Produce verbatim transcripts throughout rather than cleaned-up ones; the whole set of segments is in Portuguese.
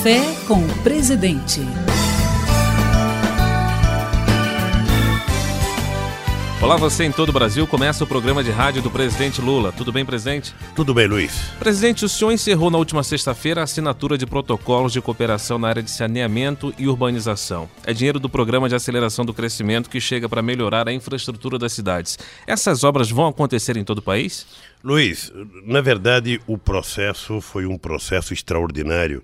Café com o Presidente. Olá, você em todo o Brasil. Começa o programa de rádio do presidente Lula. Tudo bem, presidente? Tudo bem, Luiz. Presidente, o senhor encerrou na última sexta-feira a assinatura de protocolos de cooperação na área de saneamento e urbanização. É dinheiro do Programa de Aceleração do Crescimento que chega para melhorar a infraestrutura das cidades. Essas obras vão acontecer em todo o país? Luiz, na verdade, o processo foi um processo extraordinário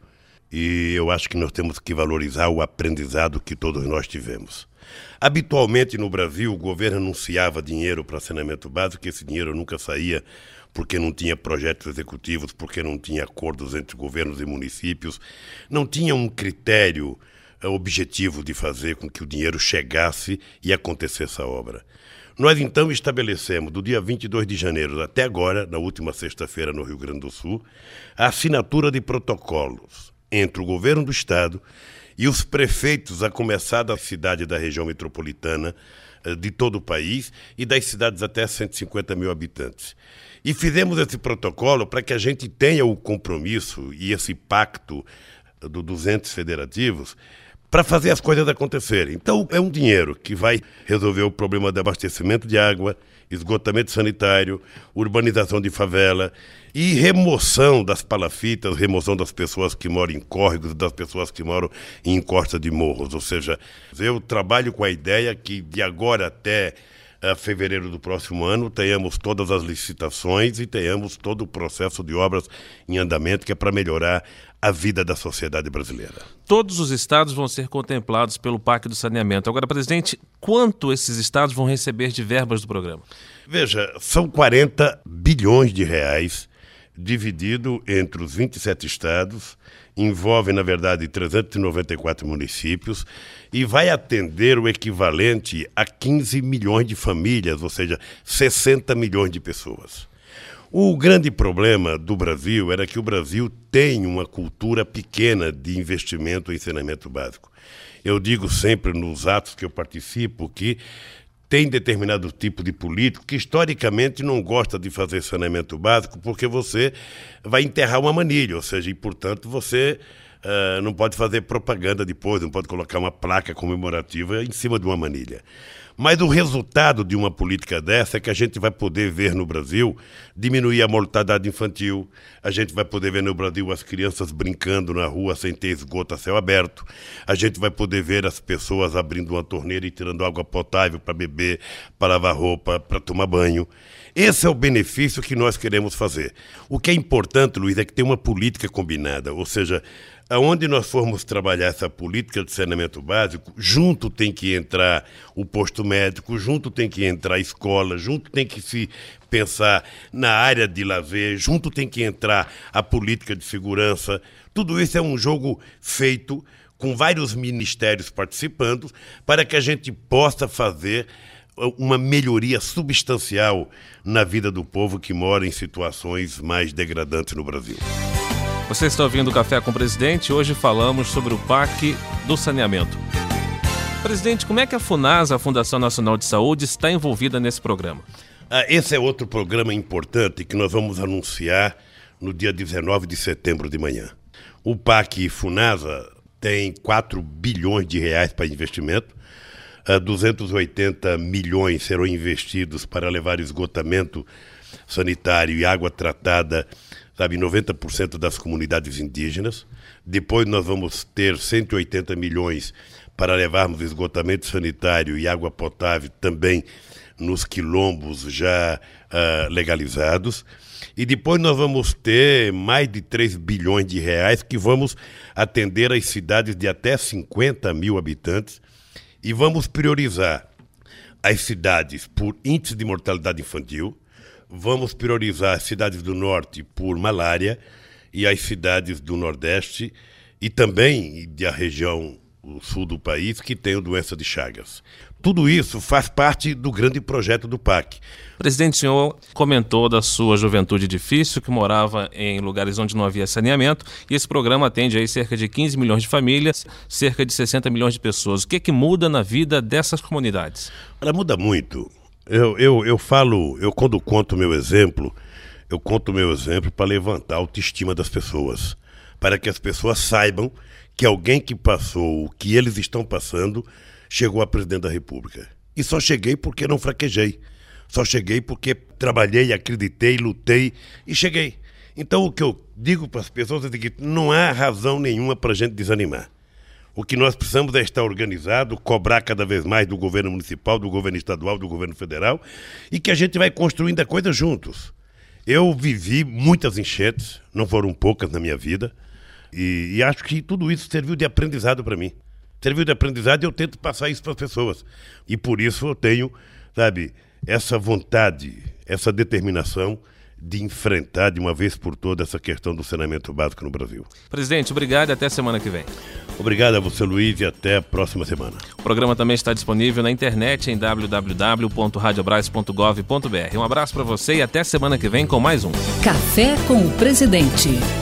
e eu acho que nós temos que valorizar o aprendizado que todos nós tivemos. Habitualmente no Brasil o governo anunciava dinheiro para saneamento básico e esse dinheiro nunca saía porque não tinha projetos executivos, porque não tinha acordos entre governos e municípios, não tinha um critério uh, objetivo de fazer com que o dinheiro chegasse e acontecesse a obra. Nós então estabelecemos, do dia vinte e dois de janeiro até agora, na última sexta-feira no Rio Grande do Sul, a assinatura de protocolos entre o governo do estado e os prefeitos, a começar da cidade da região metropolitana de todo o país e das cidades até cento e cinquenta mil habitantes. E fizemos esse protocolo para que a gente tenha o compromisso e esse pacto do duzentos federativos para fazer as coisas acontecerem. Então, é um dinheiro que vai resolver o problema de abastecimento de água, esgotamento sanitário, urbanização de favela e remoção das palafitas, remoção das pessoas que moram em córregos, das pessoas que moram em encosta de morros. Ou seja, eu trabalho com a ideia que de agora até a fevereiro do próximo ano tenhamos todas as licitações e tenhamos todo o processo de obras em andamento que é para melhorar a vida da sociedade brasileira. Todos os estados vão ser contemplados pelo P A C do Saneamento. Agora, presidente, quanto esses estados vão receber de verbas do programa? Veja, são quarenta bilhões de reais dividido entre os vinte e sete estados, envolve, na verdade, trezentos e noventa e quatro municípios e vai atender o equivalente a quinze milhões de famílias, ou seja, sessenta milhões de pessoas. O grande problema do Brasil era que o Brasil tem uma cultura pequena de investimento em saneamento básico. Eu digo sempre nos atos que eu participo que tem determinado tipo de político que historicamente não gosta de fazer saneamento básico porque você vai enterrar uma manilha, ou seja, e portanto você uh, não pode fazer propaganda depois, não pode colocar uma placa comemorativa em cima de uma manilha. Mas o resultado de uma política dessa é que a gente vai poder ver no Brasil diminuir a mortalidade infantil, a gente vai poder ver no Brasil as crianças brincando na rua sem ter esgoto a céu aberto, a gente vai poder ver as pessoas abrindo uma torneira e tirando água potável para beber, para lavar roupa, para tomar banho. Esse é o benefício que nós queremos fazer. O que é importante, Luiz, é que tem uma política combinada, ou seja, aonde nós formos trabalhar essa política de saneamento básico, junto tem que entrar o posto médico, junto tem que entrar a escola, junto tem que se pensar na área de lazer, junto tem que entrar a política de segurança. Tudo isso é um jogo feito com vários ministérios participando para que a gente possa fazer uma melhoria substancial na vida do povo que mora em situações mais degradantes no Brasil. Você está ouvindo o Café com o Presidente. Hoje falamos sobre o P A C do Saneamento. Presidente, como é que a FUNASA, a Fundação Nacional de Saúde, está envolvida nesse programa? Ah, esse é outro programa importante que nós vamos anunciar no dia dezenove de setembro de manhã. O P A C e FUNASA tem quatro bilhões de reais para investimento. Ah, duzentos e oitenta milhões serão investidos para levar esgotamento sanitário e água tratada, sabe, noventa por cento das comunidades indígenas. Depois nós vamos ter cento e oitenta milhões para levarmos esgotamento sanitário e água potável também nos quilombos já uh, legalizados. E depois nós vamos ter mais de três bilhões de reais que vamos atender as cidades de até cinquenta mil habitantes e vamos priorizar as cidades por índice de mortalidade infantil, vamos priorizar as cidades do norte por malária e as cidades do nordeste e também da região sul do país que tenham doença de Chagas. Tudo isso faz parte do grande projeto do P A C. Presidente, o senhor comentou da sua juventude difícil, que morava em lugares onde não havia saneamento, e esse programa atende aí cerca de quinze milhões de famílias, cerca de sessenta milhões de pessoas. O que é que muda na vida dessas comunidades? Ela muda muito. Eu, eu, eu falo, eu quando conto o meu exemplo, eu conto o meu exemplo para levantar a autoestima das pessoas, para que as pessoas saibam que alguém que passou o que eles estão passando chegou a presidente da República. E só cheguei porque não fraquejei. Só cheguei porque trabalhei, acreditei, lutei e cheguei. Então o que eu digo para as pessoas é o seguinte: não há razão nenhuma para a gente desanimar. O que nós precisamos é estar organizado, cobrar cada vez mais do governo municipal, do governo estadual, do governo federal, e que a gente vai construindo a coisa juntos. Eu vivi muitas enchentes, não foram poucas na minha vida, e, e acho que tudo isso serviu de aprendizado para mim. Serviu de aprendizado e eu tento passar isso para as pessoas. E por isso eu tenho, sabe, essa vontade, essa determinação de enfrentar de uma vez por todas essa questão do saneamento básico no Brasil. Presidente, obrigado e até semana que vem. Obrigado a você, Luiz, e até a próxima semana. O programa também está disponível na internet em w w w ponto radiobras ponto gov ponto b r. Um abraço para você e até semana que vem com mais um Café com o Presidente.